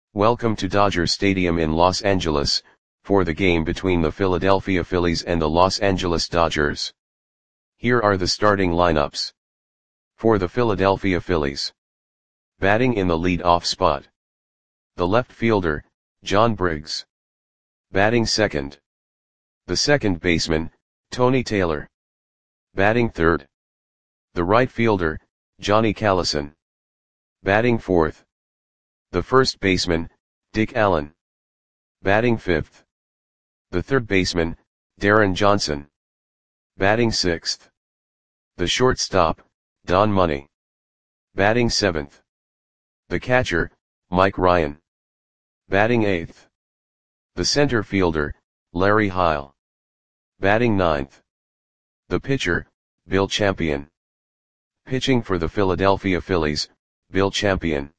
Welcome to Dodger Stadium in Los Angeles, for the game between the Philadelphia Phillies and the Los Angeles Dodgers. Here are the starting lineups. For the Philadelphia Phillies. Batting in the lead-off spot. The left fielder, John Briggs. Batting second. The second baseman, Tony Taylor. Batting third. The right fielder, Johnny Callison. Batting fourth. The first baseman, Dick Allen. Batting fifth. The third baseman, Darren Johnson. Batting sixth. The shortstop, Don Money. Batting seventh. The catcher, Mike Ryan. Batting eighth. The center fielder, Larry Heil. Batting ninth. The pitcher, Bill Champion. Pitching for the Philadelphia Phillies, Bill Champion.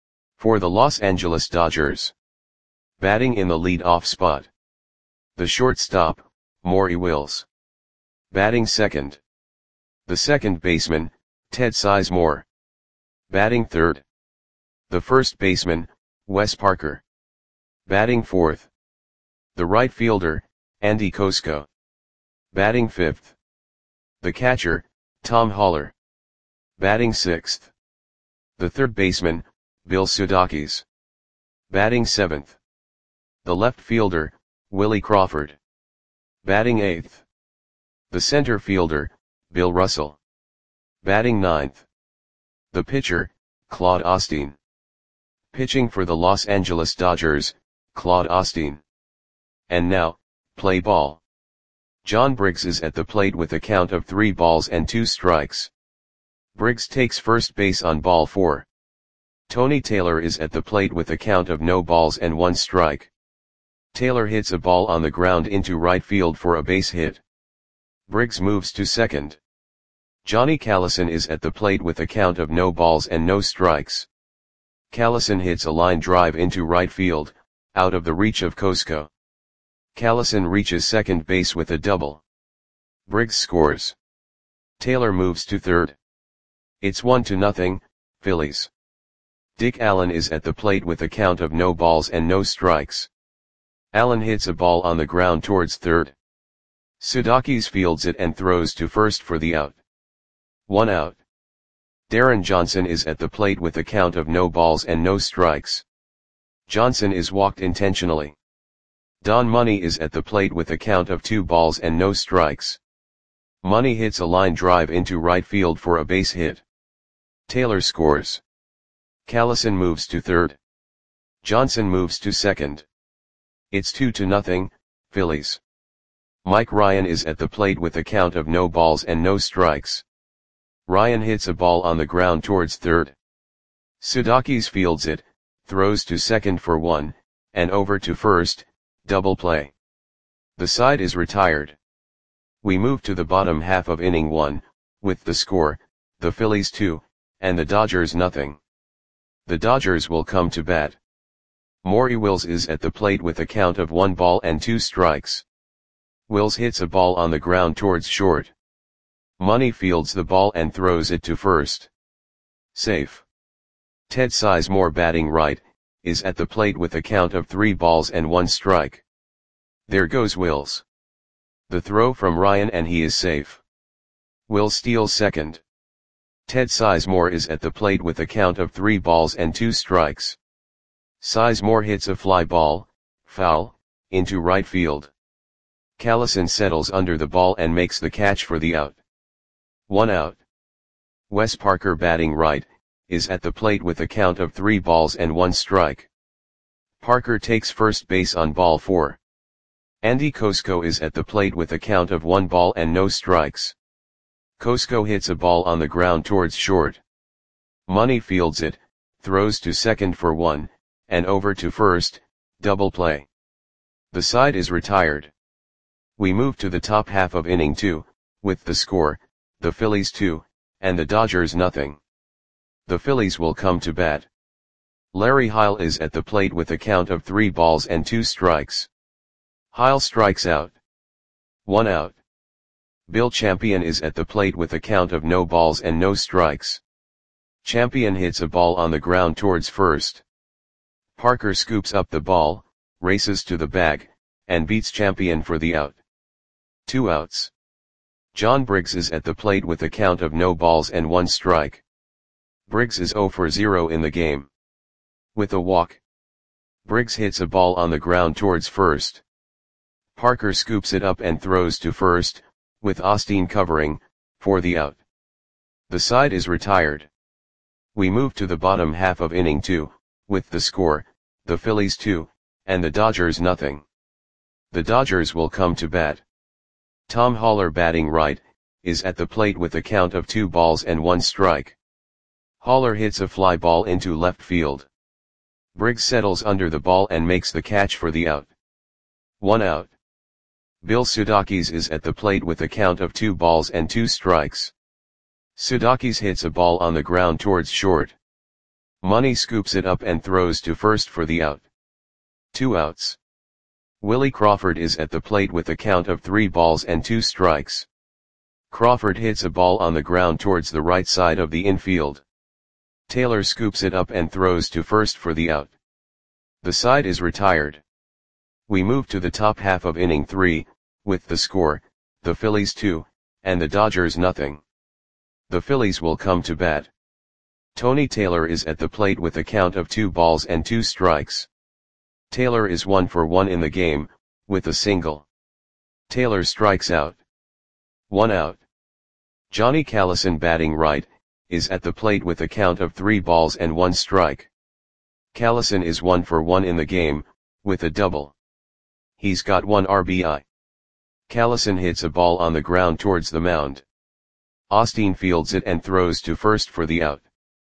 For the Los Angeles Dodgers. Batting in the lead-off spot. The shortstop, Maury Wills. Batting second. The second baseman, Ted Sizemore. Batting third. The first baseman, Wes Parker. Batting fourth. The right fielder, Andy Kosko. Batting fifth. The catcher, Tom Haller. Batting sixth. The third baseman, Bill Sudakis. Batting seventh. The left fielder, Willie Crawford. Batting eighth. The center fielder, Bill Russell. Batting ninth. The pitcher, Claude Osteen. Pitching for the Los Angeles Dodgers, Claude Osteen. And now, play ball. John Briggs is at the plate with a count of 3 balls and 2 strikes. Briggs takes first base on ball 4. Tony Taylor is at the plate with a count of no balls and 1 strike. Taylor hits a ball on the ground into right field for a base hit. Briggs moves to second. Johnny Callison is at the plate with a count of no balls and no strikes. Callison hits a line drive into right field, out of the reach of Kosko. Callison reaches second base with a double. Briggs scores. Taylor moves to third. It's 1-0, Phillies. Dick Allen is at the plate with a count of no balls and no strikes. Allen hits a ball on the ground towards third. Sudakis fields it and throws to first for the out. 1 out. Darren Johnson is at the plate with a count of no balls and no strikes. Johnson is walked intentionally. Don Money is at the plate with a count of 2 balls and no strikes. Money hits a line drive into right field for a base hit. Taylor scores. Callison moves to third. Johnson moves to second. It's 2-0, Phillies. Mike Ryan is at the plate with a count of no balls and no strikes. Ryan hits a ball on the ground towards third. Sudakis fields it, throws to second for 1, and over to first, double play. The side is retired. We move to the bottom half of inning 1, with the score, the Phillies 2, and the Dodgers 0. The Dodgers will come to bat. Maury Wills is at the plate with a count of 1 ball and 2 strikes. Wills hits a ball on the ground towards short. Money fields the ball and throws it to first. Safe. Ted Sizemore, batting right, is at the plate with a count of 3 balls and 1 strike. There goes Wills. The throw from Ryan and he is safe. Wills steals second. Ted Sizemore is at the plate with a count of 3 balls and 2 strikes. Sizemore hits a fly ball, foul, into right field. Callison settles under the ball and makes the catch for the out. 1 out. Wes Parker, batting right, is at the plate with a count of 3 balls and 1 strike. Parker takes first base on ball 4. Andy Kosko is at the plate with a count of 1 ball and no strikes. Kosko hits a ball on the ground towards short. Money fields it, throws to second for 1, and over to first, double play. The side is retired. We move to the top half of inning 2, with the score, the Phillies 2, and the Dodgers 0. The Phillies will come to bat. Larry Heil is at the plate with a count of 3 balls and 2 strikes. Heil strikes out. 1 out. Bill Champion is at the plate with a count of no balls and no strikes. Champion hits a ball on the ground towards first. Parker scoops up the ball, races to the bag, and beats Champion for the out. 2 outs. John Briggs is at the plate with a count of no balls and 1 strike. Briggs is 0 for 0 in the game. With a walk, Briggs hits a ball on the ground towards first. Parker scoops it up and throws to first, with Osteen covering, for the out. The side is retired. We move to the bottom half of inning 2, with the score, the Phillies 2, and the Dodgers nothing. The Dodgers will come to bat. Tom Haller, batting right, is at the plate with a count of 2 balls and 1 strike. Haller hits a fly ball into left field. Briggs settles under the ball and makes the catch for the out. 1 out. Bill Sudakis is at the plate with a count of 2 balls and 2 strikes. Sudakis hits a ball on the ground towards short. Money scoops it up and throws to first for the out. 2 outs. Willie Crawford is at the plate with a count of 3 balls and 2 strikes. Crawford hits a ball on the ground towards the right side of the infield. Taylor scoops it up and throws to first for the out. The side is retired. We move to the top half of inning 3, with the score, the Phillies 2, and the Dodgers nothing. The Phillies will come to bat. Tony Taylor is at the plate with a count of 2 balls and 2 strikes. Taylor is 1 for 1 in the game, with a single. Taylor strikes out. 1 out. Johnny Callison, batting right, is at the plate with a count of 3 balls and 1 strike. Callison is 1 for 1 in the game, with a double. He's got 1 RBI. Callison hits a ball on the ground towards the mound. Osteen fields it and throws to first for the out.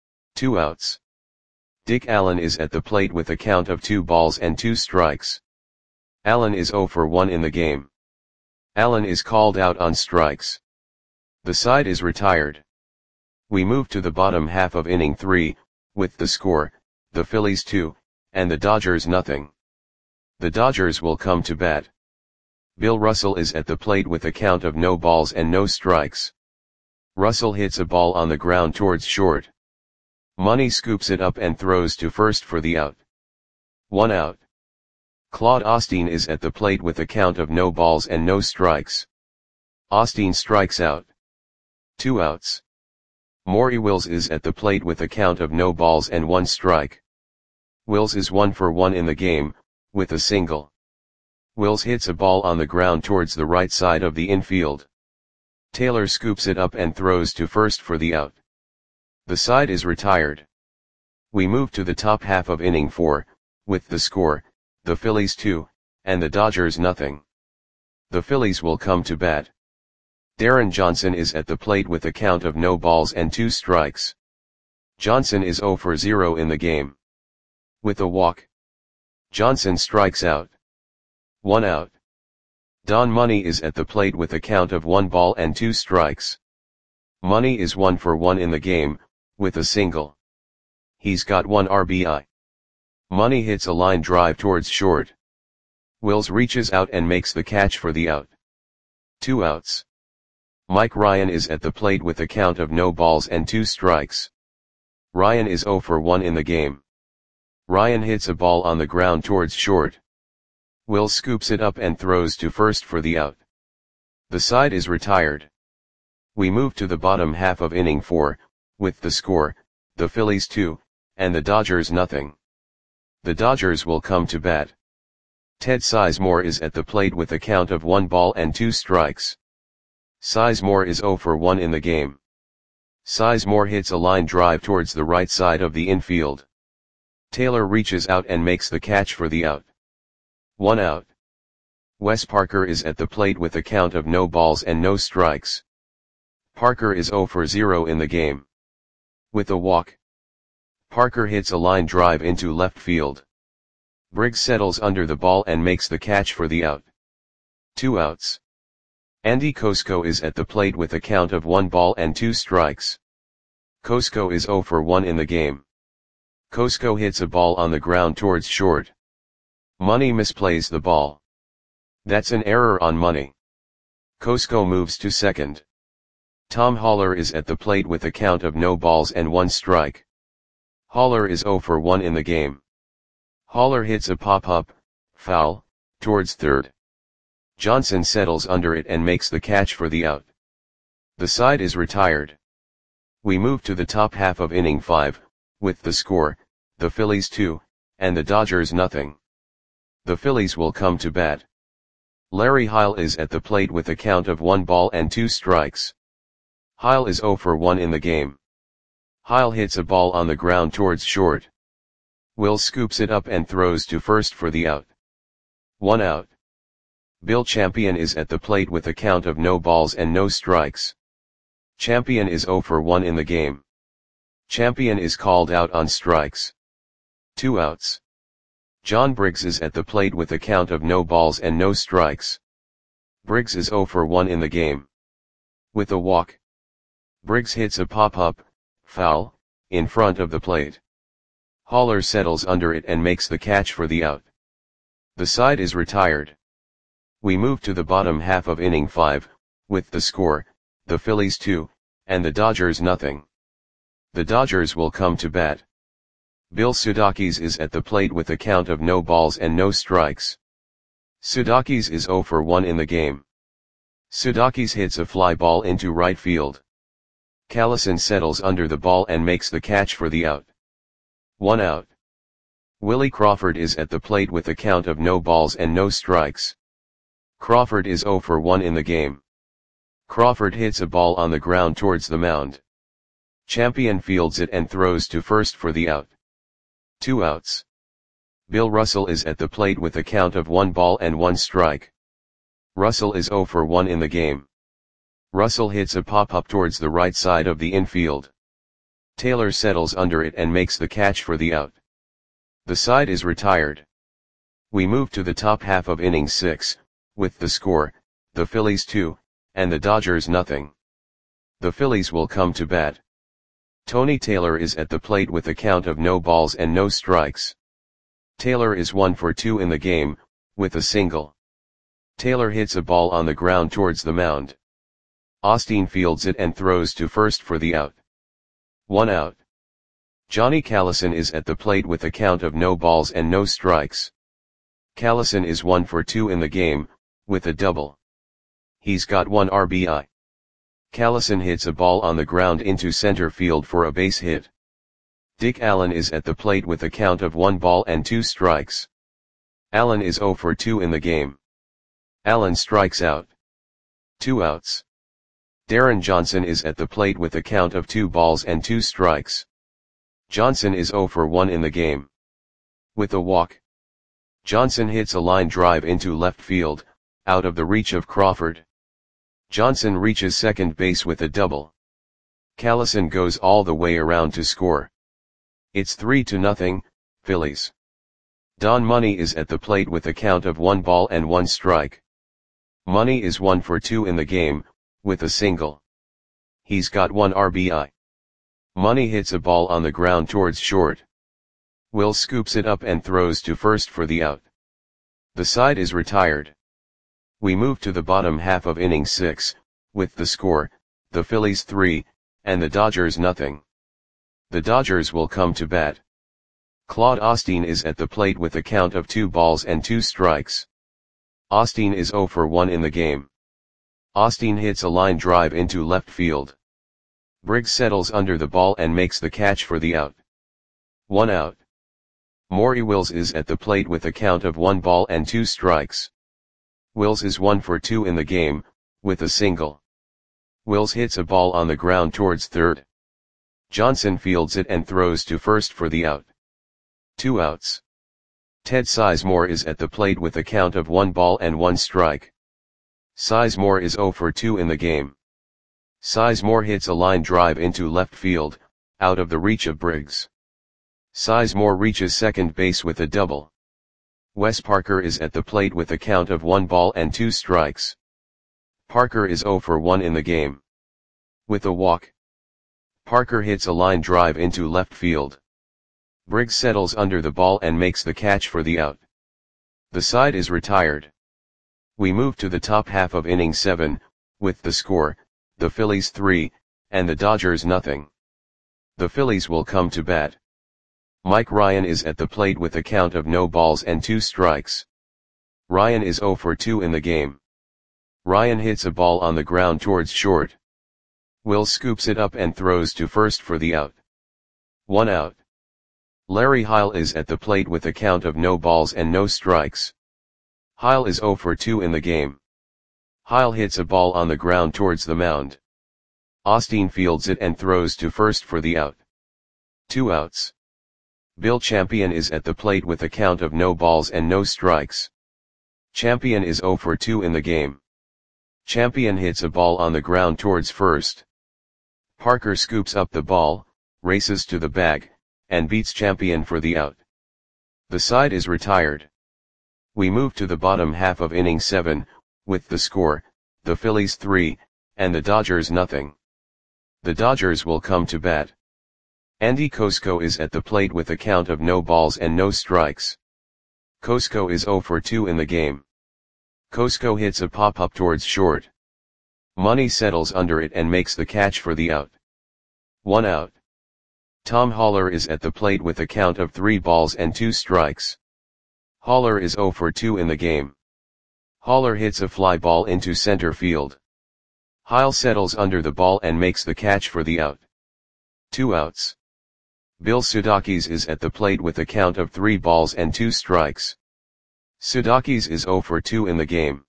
2 outs. Dick Allen is at the plate with a count of 2 balls and 2 strikes. Allen is 0 for 1 in the game. Allen is called out on strikes. The side is retired. We move to the bottom half of inning 3, with the score, the Phillies 2, and the Dodgers nothing. The Dodgers will come to bat. Bill Russell is at the plate with a count of no balls and no strikes. Russell hits a ball on the ground towards short. Money scoops it up and throws to first for the out. 1 out. Claude Osteen is at the plate with a count of no balls and no strikes. Osteen strikes out. 2 outs. Maury Wills is at the plate with a count of no balls and 1 strike. Wills is 1 for 1 in the game, with a single. Wills hits a ball on the ground towards the right side of the infield. Taylor scoops it up and throws to first for the out. The side is retired. We move to the top half of inning 4, with the score, the Phillies 2, and the Dodgers nothing. The Phillies will come to bat. Darren Johnson is at the plate with a count of no balls and 2 strikes. Johnson is 0 for 0 in the game. With a walk, Johnson strikes out. 1 out. Don Money is at the plate with a count of 1 ball and 2 strikes. Money is 1 for 1 in the game, with a single. He's got 1 RBI. Money hits a line drive towards short. Wills reaches out and makes the catch for the out. 2 outs. Mike Ryan is at the plate with a count of no balls and 2 strikes. Ryan is 0 for 1 in the game. Ryan hits a ball on the ground towards short. Wills scoops it up and throws to first for the out. The side is retired. We move to the bottom half of inning 4, with the score, the Phillies 2, and the Dodgers nothing. The Dodgers will come to bat. Ted Sizemore is at the plate with a count of 1 ball and 2 strikes. Sizemore is 0 for 1 in the game. Sizemore hits a line drive towards the right side of the infield. Taylor reaches out and makes the catch for the out. 1 out. Wes Parker is at the plate with a count of no balls and no strikes. Parker is 0 for 0 in the game. With a walk, Parker hits a line drive into left field. Briggs settles under the ball and makes the catch for the out. 2 outs. Andy Kosko is at the plate with a count of 1 ball and 2 strikes. Kosko is 0 for 1 in the game. Kosko hits a ball on the ground towards short. Money misplays the ball. That's an error on Money. Kosko moves to second. Tom Haller is at the plate with a count of no balls and 1 strike. Haller is 0 for 1 in the game. Haller hits a pop-up, foul, towards third. Johnson settles under it and makes the catch for the out. The side is retired. We move to the top half of inning 5, with the score, the Phillies 2, and the Dodgers nothing. The Phillies will come to bat. Larry Heil is at the plate with a count of 1 ball and 2 strikes. Heil is 0 for 1 in the game. Heil hits a ball on the ground towards short. Will scoops it up and throws to first for the out. 1 out. Bill Champion is at the plate with a count of no balls and no strikes. Champion is 0 for 1 in the game. Champion is called out on strikes. 2 outs. John Briggs is at the plate with a count of no balls and no strikes. Briggs is 0 for 1 in the game. With a walk. Briggs hits a pop-up, foul, in front of the plate. Haller settles under it and makes the catch for the out. The side is retired. We move to the bottom half of inning 5, with the score, the Phillies 2, and the Dodgers nothing. The Dodgers will come to bat. Bill Sudakis is at the plate with a count of no balls and no strikes. Sudakis is 0 for 1 in the game. Sudakis hits a fly ball into right field. Callison settles under the ball and makes the catch for the out. 1 out. Willie Crawford is at the plate with a count of no balls and no strikes. Crawford is 0 for 1 in the game. Crawford hits a ball on the ground towards the mound. Champion fields it and throws to first for the out. 2 outs. Bill Russell is at the plate with a count of 1 ball and 1 strike. Russell is 0 for 1 in the game. Russell hits a pop-up towards the right side of the infield. Taylor settles under it and makes the catch for the out. The side is retired. We move to the top half of inning 6, with the score, the Phillies 2, and the Dodgers nothing. The Phillies will come to bat. Tony Taylor is at the plate with a count of no balls and no strikes. Taylor is 1 for 2 in the game, with a single. Taylor hits a ball on the ground towards the mound. Osteen fields it and throws to first for the out. 1 out. Johnny Callison is at the plate with a count of no balls and no strikes. Callison is 1 for 2 in the game, with a double. He's got 1 RBI. Callison hits a ball on the ground into center field for a base hit. Dick Allen is at the plate with a count of 1 ball and 2 strikes. Allen is 0 for 2 in the game. Allen strikes out. 2 outs. Darren Johnson is at the plate with a count of 2 balls and 2 strikes. Johnson is 0 for 1 in the game. With a walk. Johnson hits a line drive into left field, out of the reach of Crawford. Johnson reaches second base with a double. Callison goes all the way around to score. It's 3-0, Phillies. Don Money is at the plate with a count of 1 ball and 1 strike. Money is 1 for 2 in the game, with a single. He's got 1 RBI. Money hits a ball on the ground towards short. Will scoops it up and throws to first for the out. The side is retired. We move to the bottom half of inning 6, with the score, the Phillies 3, and the Dodgers nothing. The Dodgers will come to bat. Claude Osteen is at the plate with a count of 2 balls and 2 strikes. Osteen is 0 for 1 in the game. Osteen hits a line drive into left field. Briggs settles under the ball and makes the catch for the out. 1 out. Maury Wills is at the plate with a count of 1 ball and 2 strikes. Wills is 1 for 2 in the game, with a single. Wills hits a ball on the ground towards third. Johnson fields it and throws to first for the out. 2 outs. Ted Sizemore is at the plate with a count of 1 ball and 1 strike. Sizemore is 0 for 2 in the game. Sizemore hits a line drive into left field, out of the reach of Briggs. Sizemore reaches second base with a double. Wes Parker is at the plate with a count of 1 ball and 2 strikes. Parker is 0 for 1 in the game. With a walk. Parker hits a line drive into left field. Briggs settles under the ball and makes the catch for the out. The side is retired. We move to the top half of inning 7, with the score, the Phillies 3, and the Dodgers nothing. The Phillies will come to bat. Mike Ryan is at the plate with a count of no balls and 2 strikes. Ryan is 0 for 2 in the game. Ryan hits a ball on the ground towards short. Will scoops it up and throws to first for the out. 1 out. Larry Heil is at the plate with a count of no balls and no strikes. Heil is 0 for 2 in the game. Heil hits a ball on the ground towards the mound. Osteen fields it and throws to first for the out. 2 outs. Bill Champion is at the plate with a count of no balls and no strikes. Champion is 0 for 2 in the game. Champion hits a ball on the ground towards first. Parker scoops up the ball, races to the bag, and beats Champion for the out. The side is retired. We move to the bottom half of inning 7, with the score, the Phillies 3, and the Dodgers nothing. The Dodgers will come to bat. Andy Kosko is at the plate with a count of no balls and no strikes. Kosko is 0 for 2 in the game. Kosko hits a pop-up towards short. Money settles under it and makes the catch for the out. 1 out. Tom Haller is at the plate with a count of 3 balls and 2 strikes. Haller is 0 for 2 in the game. Haller hits a fly ball into center field. Heil settles under the ball and makes the catch for the out. 2 outs. Bill Sudakis is at the plate with a count of 3 balls and 2 strikes. Sudakis is 0 for 2 in the game.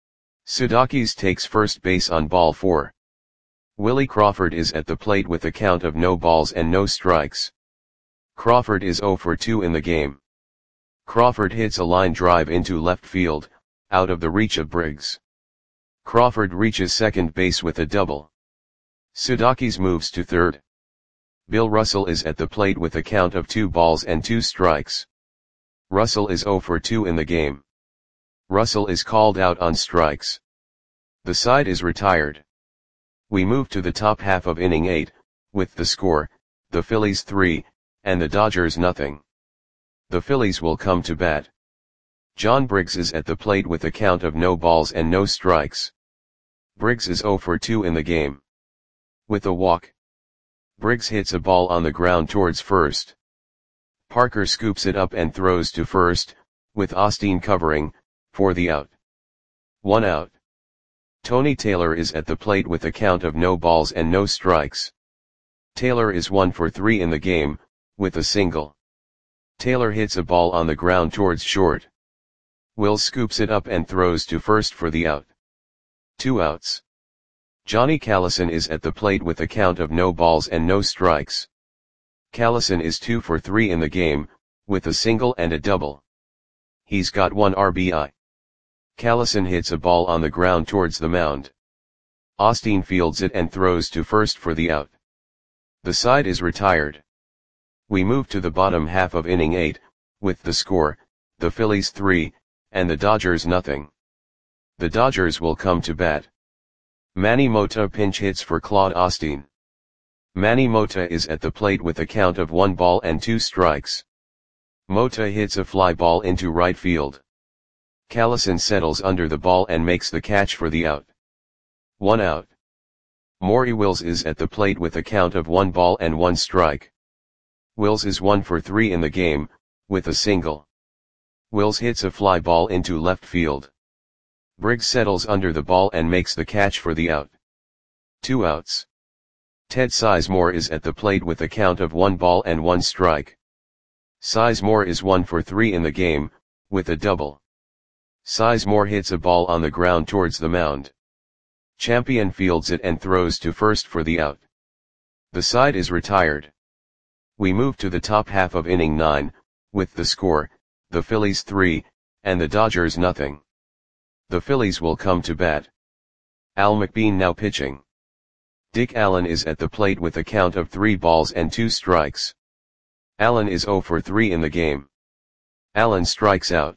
Sudakis takes first base on ball 4. Willie Crawford is at the plate with a count of no balls and no strikes. Crawford is 0 for 2 in the game. Crawford hits a line drive into left field, out of the reach of Briggs. Crawford reaches second base with a double. Sudakis moves to third. Bill Russell is at the plate with a count of 2 balls and 2 strikes. Russell is 0 for 2 in the game. Russell is called out on strikes. The side is retired. We move to the top half of inning 8, with the score, the Phillies 3, and the Dodgers nothing. The Phillies will come to bat. John Briggs is at the plate with a count of no balls and no strikes. Briggs is 0 for 2 in the game. With a walk, Briggs hits a ball on the ground towards first. Parker scoops it up and throws to first, with Osteen covering, for the out. 1 out. Tony Taylor is at the plate with a count of no balls and no strikes. Taylor is 1 for 3 in the game, with a single. Taylor hits a ball on the ground towards short. Will scoops it up and throws to first for the out. 2 outs. Johnny Callison is at the plate with a count of no balls and no strikes. Callison is 2 for 3 in the game, with a single and a double. He's got 1 RBI. Callison hits a ball on the ground towards the mound. Osteen fields it and throws to first for the out. The side is retired. We move to the bottom half of inning 8, with the score, the Phillies 3, and the Dodgers nothing. The Dodgers will come to bat. Manny Mota pinch hits for Claude Osteen. Manny Mota is at the plate with a count of 1 ball and 2 strikes. Mota hits a fly ball into right field. Callison settles under the ball and makes the catch for the out. 1 out. Maury Wills is at the plate with a count of 1 ball and 1 strike. Wills is 1 for 3 in the game, with a single. Wills hits a fly ball into left field. Briggs settles under the ball and makes the catch for the out. 2 outs. Ted Sizemore is at the plate with a count of 1 ball and 1 strike. Sizemore is 1 for 3 in the game, with a double. Sizemore hits a ball on the ground towards the mound. Champion fields it and throws to first for the out. The side is retired. We move to the top half of inning 9, with the score, the Phillies 3, and the Dodgers nothing. The Phillies will come to bat. Al McBean now pitching. Dick Allen is at the plate with a count of 3 balls and 2 strikes. Allen is 0 for 3 in the game. Allen strikes out.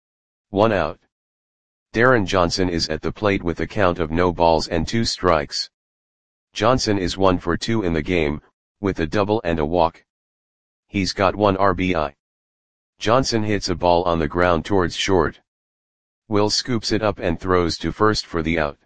1 out. Darren Johnson is at the plate with a count of no balls and 2 strikes. Johnson is 1 for 2 in the game, with a double and a walk. He's got 1 RBI. Johnson hits a ball on the ground towards short. Will scoops it up and throws to first for the out.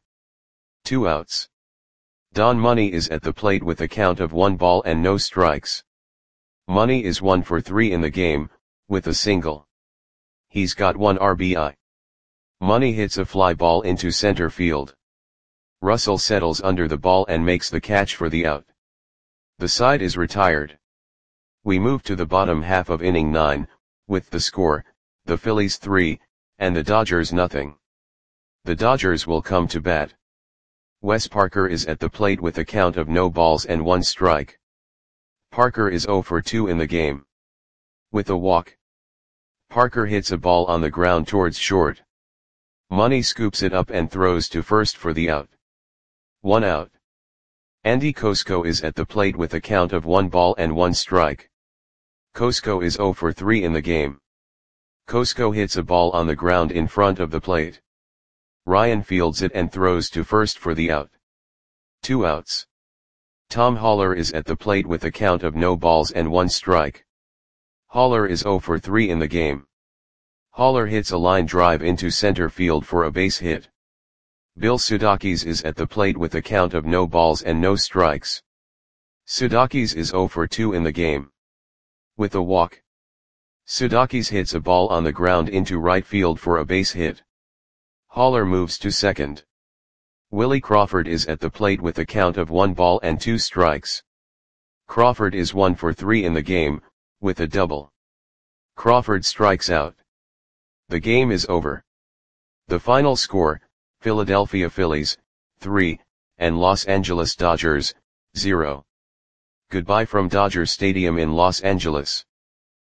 2 outs. Don Money is at the plate with a count of 1 ball and no strikes. Money is 1 for 3 in the game, with a single. He's got 1 RBI. Money hits a fly ball into center field. Russell settles under the ball and makes the catch for the out. The side is retired. We move to the bottom half of inning 9, with the score, the Phillies 3, and the Dodgers nothing. The Dodgers will come to bat. Wes Parker is at the plate with a count of no balls and 1 strike. Parker is 0 for 2 in the game. With a walk, Parker hits a ball on the ground towards short. Money scoops it up and throws to first for the out. 1 out. Andy Kosko is at the plate with a count of 1 ball and 1 strike. Kosko is 0 for 3 in the game. Kosko hits a ball on the ground in front of the plate. Ryan fields it and throws to first for the out. 2 outs. Tom Haller is at the plate with a count of no balls and 1 strike. Haller is 0 for 3 in the game. Haller hits a line drive into center field for a base hit. Bill Sudakis is at the plate with a count of no balls and no strikes. Sudakis is 0 for 2 in the game. With a walk, Sudakis hits a ball on the ground into right field for a base hit. Haller moves to second. Willie Crawford is at the plate with a count of 1 ball and 2 strikes. Crawford is 1 for 3 in the game, with a double. Crawford strikes out. The game is over. The final score, Philadelphia Phillies, 3, and Los Angeles Dodgers, 0. Goodbye from Dodger Stadium in Los Angeles.